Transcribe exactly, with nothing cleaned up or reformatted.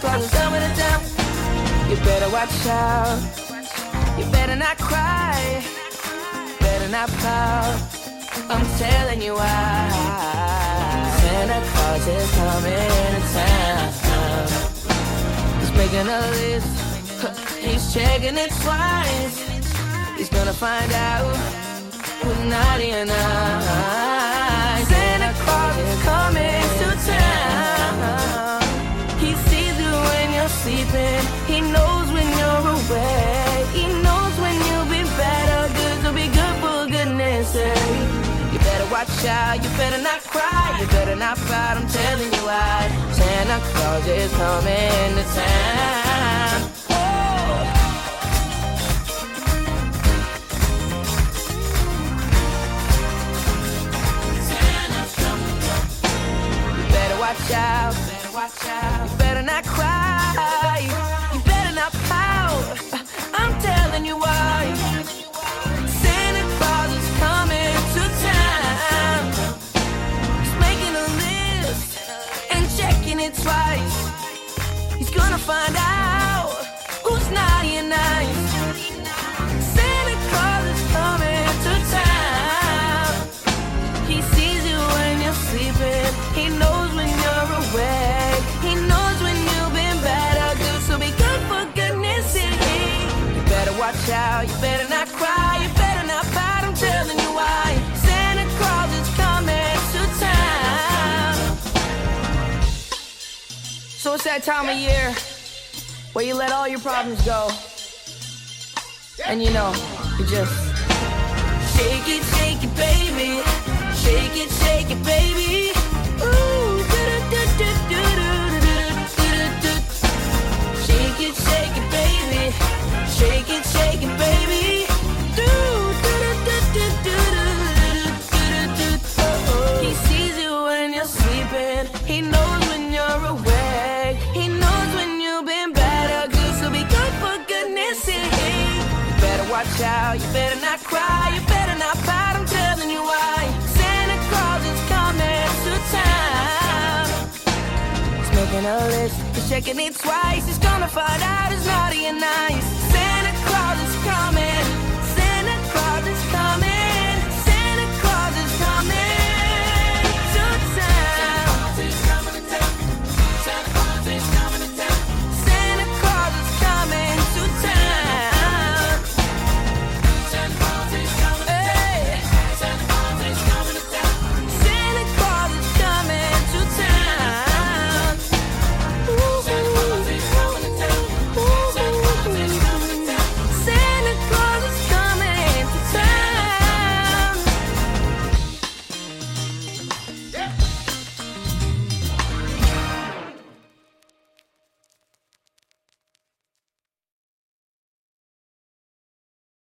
Claus is coming to town. You better watch out. You better not cry. Better not pout. I'm telling you why. Santa Claus is coming to town. He's making a list. He's checking it twice. He's gonna find out who's naughty and nice. Santa Claus is coming to town. He sees you when you're sleeping. He knows when you're awake. He knows when you'll be bad or good. So be good for goodness sake. You better watch out. You better not cry. You better not fight. I'm telling you why. Santa Claus is coming to town. Watch out, better watch out. You better not cry. You better not pout. I'm telling you why. Santa Claus is coming to town. He's making a list and checking it twice. He's gonna find out who's naughty and nice. Santa Claus is coming to town. He sees you when you're sleeping. He knows when you're awake. He knows when you've been bad or good. So be good for goodness sake. You better watch out. You better not cry. You better not pout. I'm telling you why. Santa Claus is coming to town. So it's that time of year where you let all your problems go. And you know, you just shake it, shake it, baby. Shake it, shake it, baby. Ooh, shake it, shake it, baby. Shake it, shake it, baby. He sees you when you're sleeping. He knows when you're awake. He knows when you've been bad or good. So be good for goodness sake. You better watch out. You better not cry. You better not pout. I'm telling you why. Santa Claus is coming to town. He's making a list. He's checking it twice. He's gonna find out who's naughty and nice.